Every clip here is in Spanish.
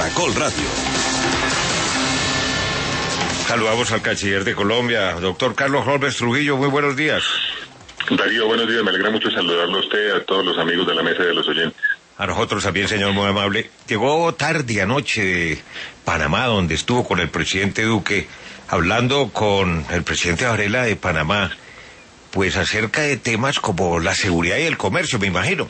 Caracol Radio. Saludamos al canciller de Colombia, doctor Carlos Holmes Trujillo. Muy buenos días. Darío, buenos días. Me alegra mucho saludarlo a usted, a todos los amigos de la mesa y a los oyentes. A nosotros también, señor, muy amable. Llegó tarde anoche de Panamá, donde estuvo con el presidente Duque, hablando con el presidente Varela de Panamá, pues acerca de temas como la seguridad y el comercio, me imagino.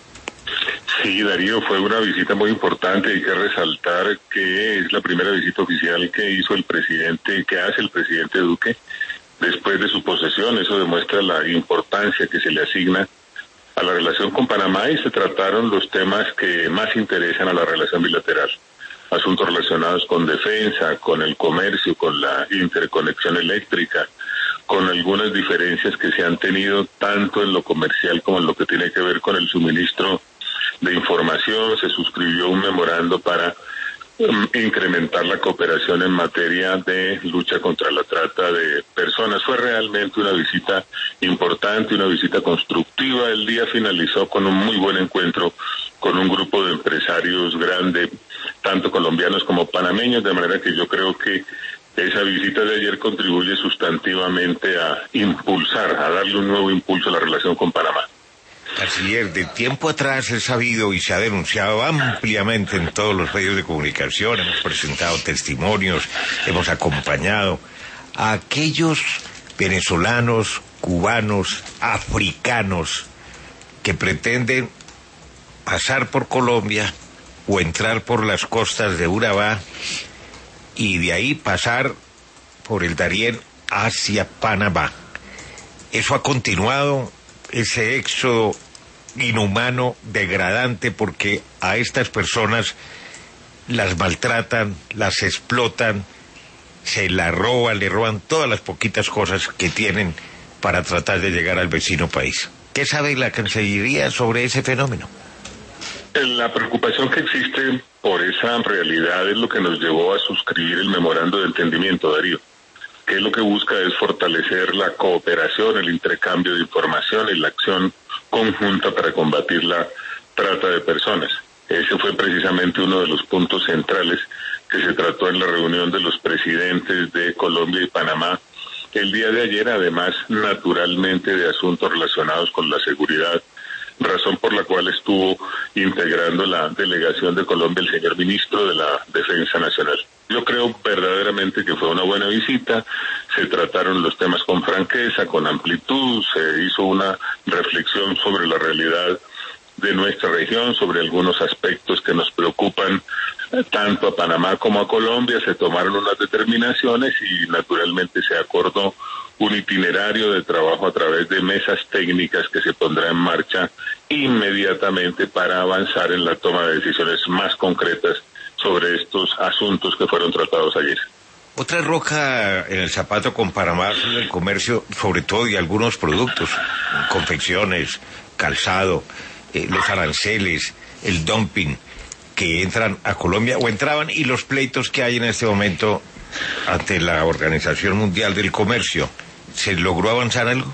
Sí, Darío, fue una visita muy importante. Hay que resaltar que es la primera visita oficial que hizo que hace el presidente Duque después de su posesión. Eso demuestra la importancia que se le asigna a la relación con Panamá, y se trataron los temas que más interesan a la relación bilateral. Asuntos relacionados con defensa, con el comercio, con la interconexión eléctrica, con algunas diferencias que se han tenido tanto en lo comercial como en lo que tiene que ver con el suministro de información. Se suscribió un memorando para incrementar la cooperación en materia de lucha contra la trata de personas. Fue realmente una visita importante, una visita constructiva. El día finalizó con un muy buen encuentro con un grupo de empresarios grande, tanto colombianos como panameños, de manera que yo creo que esa visita de ayer contribuye sustantivamente a darle un nuevo impulso a la relación con Panamá. Canciller, de tiempo atrás he sabido y se ha denunciado ampliamente en todos los medios de comunicación, hemos presentado testimonios, hemos acompañado a aquellos venezolanos, cubanos, africanos que pretenden pasar por Colombia o entrar por las costas de Urabá y de ahí pasar por el Darién hacia Panamá. Eso ha continuado, ese éxodo inhumano, degradante, porque a estas personas las maltratan, las explotan, se las roban, le roban todas las poquitas cosas que tienen para tratar de llegar al vecino país. ¿Qué sabe la Cancillería sobre ese fenómeno? La preocupación que existe por esa realidad es lo que nos llevó a suscribir el memorando de entendimiento, Darío, que lo que busca es fortalecer la cooperación, el intercambio de información y la acción conjunta para combatir la trata de personas. Ese fue precisamente uno de los puntos centrales que se trató en la reunión de los presidentes de Colombia y Panamá el día de ayer, además naturalmente de asuntos relacionados con la seguridad, razón por la cual estuvo integrando la delegación de Colombia el señor ministro de la Defensa Nacional. Yo creo verdaderamente que fue una buena visita, se trataron los temas con franqueza, con amplitud, se hizo una reflexión sobre la realidad de nuestra región, sobre algunos aspectos que nos preocupan tanto a Panamá como a Colombia. Se tomaron unas determinaciones y naturalmente se acordó un itinerario de trabajo a través de mesas técnicas que se pondrá en marcha inmediatamente para avanzar en la toma de decisiones más concretas sobre estos asuntos que fueron tratados ayer. Otra roca en el zapato con Panamá es el comercio, sobre todo, y algunos productos, confecciones, calzado, los aranceles, el dumping que entran a Colombia o entraban, y los pleitos que hay en este momento ante la Organización Mundial del Comercio. ¿Se logró avanzar algo?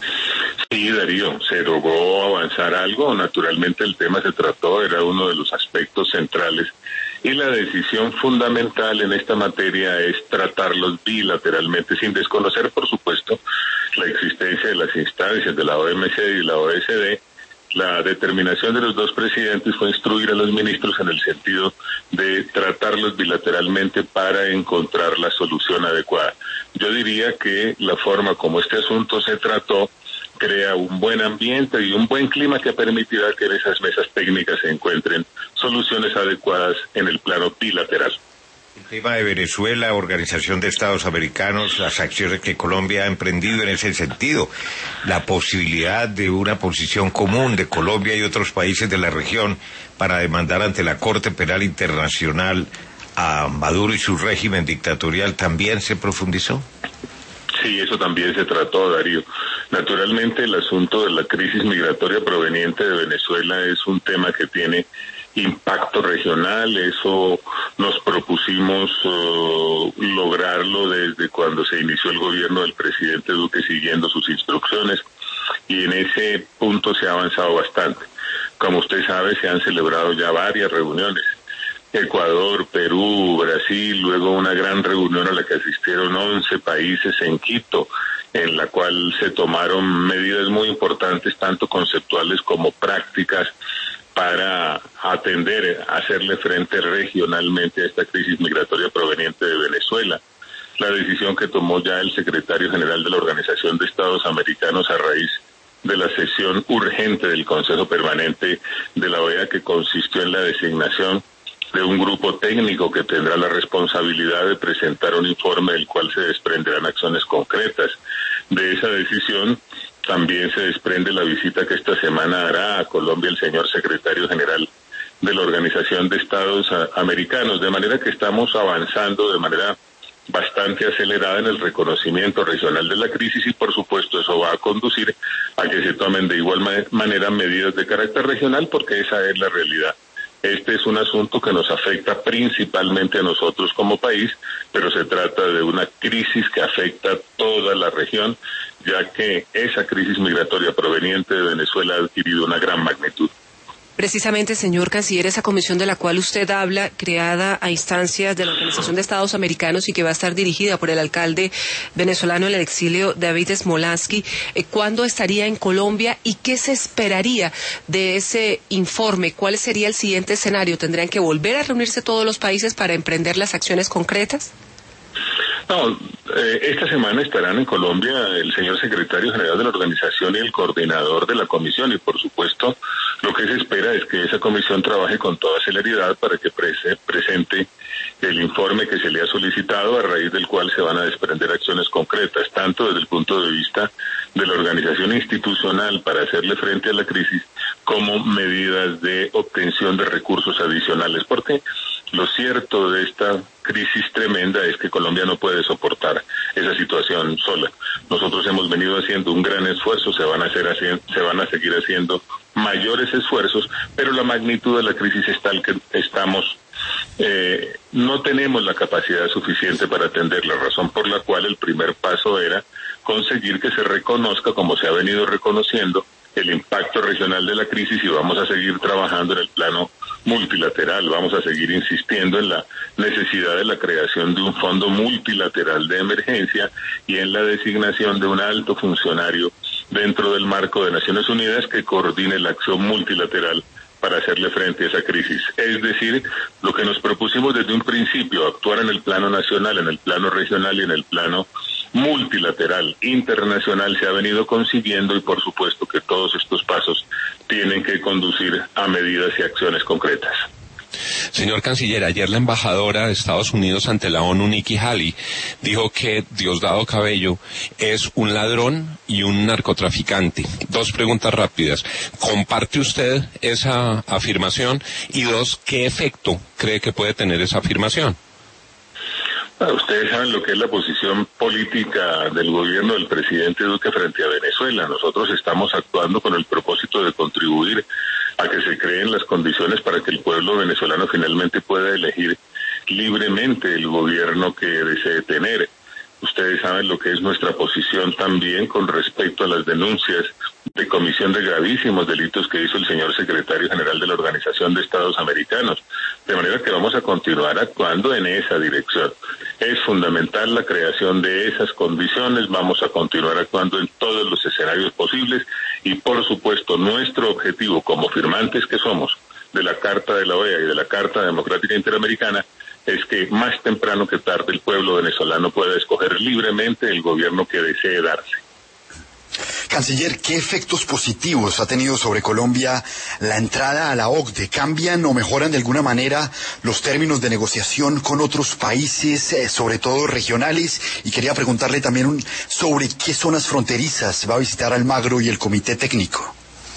Sí, Darío, se logró avanzar algo. Naturalmente el tema se trató, era uno de los aspectos centrales, y la decisión fundamental en esta materia es tratarlos bilateralmente, sin desconocer, por supuesto, la existencia de las instancias de la OMC y la OECD. La determinación de los dos presidentes fue instruir a los ministros en el sentido de tratarlos bilateralmente para encontrar la solución adecuada. Yo diría que la forma como este asunto se trató crea un buen ambiente y un buen clima que permitirá que en esas mesas técnicas se encuentren soluciones adecuadas en el plano bilateral. El tema de Venezuela, Organización de Estados Americanos, las acciones que Colombia ha emprendido en ese sentido, la posibilidad de una posición común de Colombia y otros países de la región para demandar ante la Corte Penal Internacional a Maduro y su régimen dictatorial, ¿también se profundizó? Sí, eso también se trató, Darío. Naturalmente el asunto de la crisis migratoria proveniente de Venezuela es un tema que tiene impacto regional. Eso nos propusimos lograrlo desde cuando se inició el gobierno del presidente Duque, siguiendo sus instrucciones, y en ese punto se ha avanzado bastante. Como usted sabe, se han celebrado ya varias reuniones Ecuador, Perú, Brasil, luego una gran reunión a la que asistieron 11 países en Quito, en la cual se tomaron medidas muy importantes, tanto conceptuales como prácticas, para atender, hacerle frente regionalmente a esta crisis migratoria proveniente de Venezuela. La decisión que tomó ya el secretario general de la Organización de Estados Americanos a raíz de la sesión urgente del Consejo Permanente de la OEA, que consistió en la designación de un grupo técnico que tendrá la responsabilidad de presentar un informe del cual se desprenderán acciones concretas. De esa decisión también se desprende la visita que esta semana hará a Colombia el señor secretario general de la Organización de Estados Americanos, de manera que estamos avanzando de manera bastante acelerada en el reconocimiento regional de la crisis, y por supuesto eso va a conducir a que se tomen de igual manera medidas de carácter regional, porque esa es la realidad. Este es un asunto que nos afecta principalmente a nosotros como país, pero se trata de una crisis que afecta a toda la región, ya que esa crisis migratoria proveniente de Venezuela ha adquirido una gran magnitud. Precisamente, señor canciller, esa comisión de la cual usted habla, creada a instancias de la Organización de Estados Americanos y que va a estar dirigida por el alcalde venezolano en el exilio, David Smolansky, ¿cuándo estaría en Colombia y qué se esperaría de ese informe? ¿Cuál sería el siguiente escenario? ¿Tendrían que volver a reunirse todos los países para emprender las acciones concretas? No, esta semana estarán en Colombia el señor secretario general de la organización y el coordinador de la comisión, y por supuesto lo que se espera es que esa comisión trabaje con toda celeridad para que presente el informe que se le ha solicitado, a raíz del cual se van a desprender acciones concretas, tanto desde el punto de vista de la organización institucional para hacerle frente a la crisis, como medidas de obtención de recursos adicionales, porque lo cierto de esta crisis tremenda es que Colombia no puede soportar esa situación sola. Nosotros hemos venido haciendo un gran esfuerzo, se van a seguir haciendo mayores esfuerzos, pero la magnitud de la crisis es tal que no tenemos la capacidad suficiente para atender, la razón por la cual el primer paso era conseguir que se reconozca, como se ha venido reconociendo, el impacto regional de la crisis, y vamos a seguir trabajando en el plano multilateral. Vamos a seguir insistiendo en la necesidad de la creación de un fondo multilateral de emergencia y en la designación de un alto funcionario dentro del marco de Naciones Unidas que coordine la acción multilateral para hacerle frente a esa crisis. Es decir, lo que nos propusimos desde un principio, actuar en el plano nacional, en el plano regional y en el plano multilateral, internacional, se ha venido consiguiendo, y por supuesto que todos estos pasos tienen que conducir a medidas y acciones concretas. Señor canciller, ayer la embajadora de Estados Unidos ante la ONU, Nikki Haley, dijo que Diosdado Cabello es un ladrón y un narcotraficante. Dos preguntas rápidas. ¿Comparte usted esa afirmación? Y dos, ¿qué efecto cree que puede tener esa afirmación? Ustedes saben lo que es la posición política del gobierno del presidente Duque frente a Venezuela. Nosotros estamos actuando con el propósito de contribuir a que se creen las condiciones para que el pueblo venezolano finalmente pueda elegir libremente el gobierno que desee tener. Ustedes saben lo que es nuestra posición también con respecto a las denuncias de comisión de gravísimos delitos que hizo el señor secretario general de la Organización de Estados Americanos. De manera que vamos a continuar actuando en esa dirección. Es fundamental la creación de esas condiciones, vamos a continuar actuando en todos los escenarios posibles, y por supuesto nuestro objetivo como firmantes que somos de la Carta de la OEA y de la Carta Democrática Interamericana es que más temprano que tarde el pueblo venezolano pueda escoger libremente el gobierno que desee darse. Canciller, ¿qué efectos positivos ha tenido sobre Colombia la entrada a la OCDE? ¿Cambian o mejoran de alguna manera los términos de negociación con otros países, sobre todo regionales? Y quería preguntarle también sobre qué zonas fronterizas va a visitar Almagro y el Comité Técnico.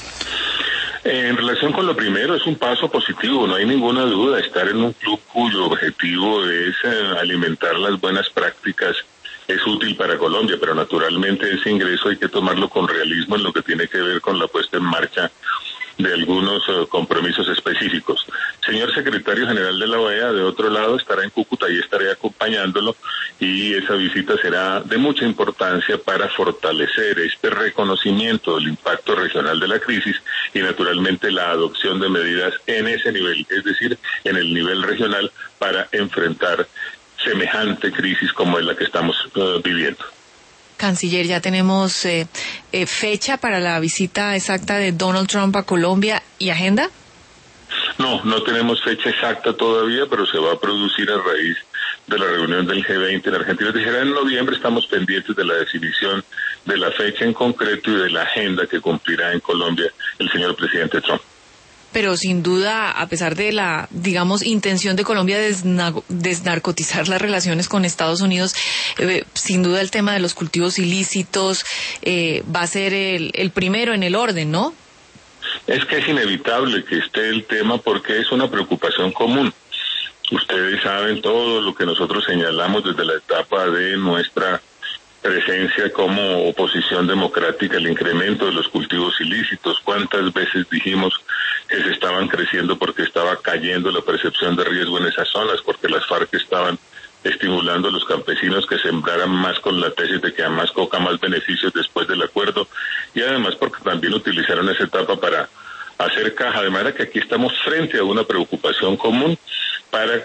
En relación con lo primero, es un paso positivo, no hay ninguna duda. Estar en un club cuyo objetivo es alimentar las buenas prácticas es útil para Colombia, pero naturalmente ese ingreso hay que tomarlo con realismo en lo que tiene que ver con la puesta en marcha de algunos compromisos específicos. Señor secretario general de la OEA, de otro lado, estará en Cúcuta y estaré acompañándolo, y esa visita será de mucha importancia para fortalecer este reconocimiento del impacto regional de la crisis y naturalmente la adopción de medidas en ese nivel, es decir, en el nivel regional, para enfrentar semejante crisis como es la que estamos viviendo. Canciller, ya tenemos fecha para la visita exacta de Donald Trump a Colombia y agenda. No tenemos fecha exacta todavía, pero se va a producir a raíz de la reunión del G20 en Argentina. Dijera, en noviembre estamos pendientes de la definición de la fecha en concreto y de la agenda que cumplirá en Colombia el señor presidente Trump. Pero sin duda, a pesar de la, digamos, intención de Colombia de desnarcotizar las relaciones con Estados Unidos, sin duda el tema de los cultivos ilícitos va a ser el primero en el orden, ¿no? Es que es inevitable que esté el tema porque es una preocupación común. Ustedes saben todo lo que nosotros señalamos desde la etapa de nuestra presencia como oposición democrática, el incremento de los cultivos ilícitos, cuántas veces dijimos que se estaban creciendo porque estaba cayendo la percepción de riesgo en esas zonas, porque las FARC estaban estimulando a los campesinos que sembraran más con la tesis de que a más coca, más beneficios después del acuerdo, y además porque también utilizaron esa etapa para hacer caja, de manera que aquí estamos frente a una preocupación común para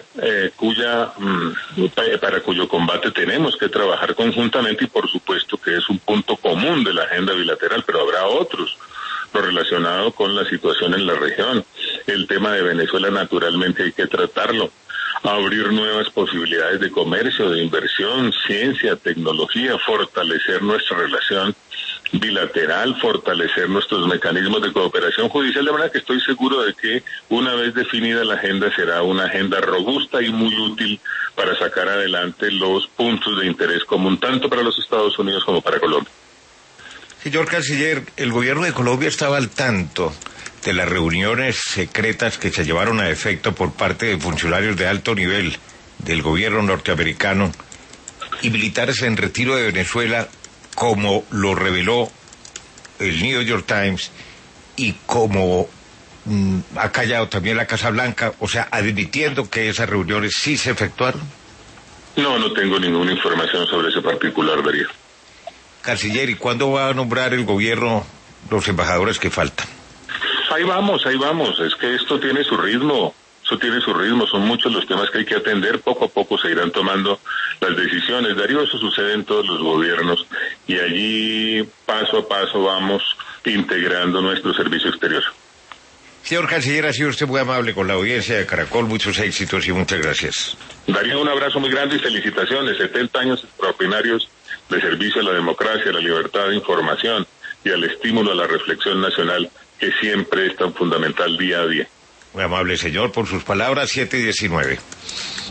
cuyo combate tenemos que trabajar conjuntamente, y por supuesto que es un punto común de la agenda bilateral, pero habrá otros, lo relacionado con la situación en la región. El tema de Venezuela naturalmente hay que tratarlo, abrir nuevas posibilidades de comercio, de inversión, ciencia, tecnología, fortalecer nuestra relación bilateral, fortalecer nuestros mecanismos de cooperación judicial, de manera que estoy seguro de que una vez definida la agenda será una agenda robusta y muy útil para sacar adelante los puntos de interés común, tanto para los Estados Unidos como para Colombia. Señor canciller, el gobierno de Colombia estaba al tanto de las reuniones secretas que se llevaron a efecto por parte de funcionarios de alto nivel del gobierno norteamericano y militares en retiro de Venezuela, como lo reveló el New York Times y como ha callado también la Casa Blanca, o sea, admitiendo que esas reuniones sí se efectuaron? No tengo ninguna información sobre ese particular, Darío. Canciller, ¿y cuándo va a nombrar el gobierno los embajadores que faltan? Ahí vamos, es que esto tiene su ritmo, son muchos los temas que hay que atender, poco a poco se irán tomando las decisiones, Darío, eso sucede en todos los gobiernos, y allí paso a paso vamos integrando nuestro servicio exterior. Señor canciller, ha sido usted muy amable con la audiencia de Caracol, muchos éxitos y muchas gracias. Darío, un abrazo muy grande y felicitaciones, 70 años extraordinarios de servicio a la democracia, a la libertad de información y al estímulo a la reflexión nacional, que siempre es tan fundamental día a día. Muy amable señor por sus palabras, 7:19.